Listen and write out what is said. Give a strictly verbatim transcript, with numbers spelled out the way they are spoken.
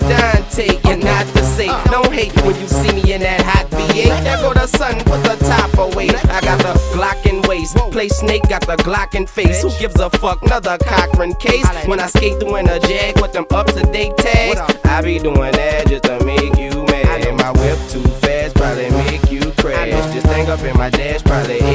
Dante, and not to say, don't hate when you see me in that hot V eight. There go the sun, put the top away. I got the Glock in waist, play snake, got the Glock in face. Who gives a fuck? Another Cochran case. When I skate through in a Jag with them up-to-date tags, I be doing that just to make you mad. My whip too fast, probably make you crash. This thing up in my dash, probably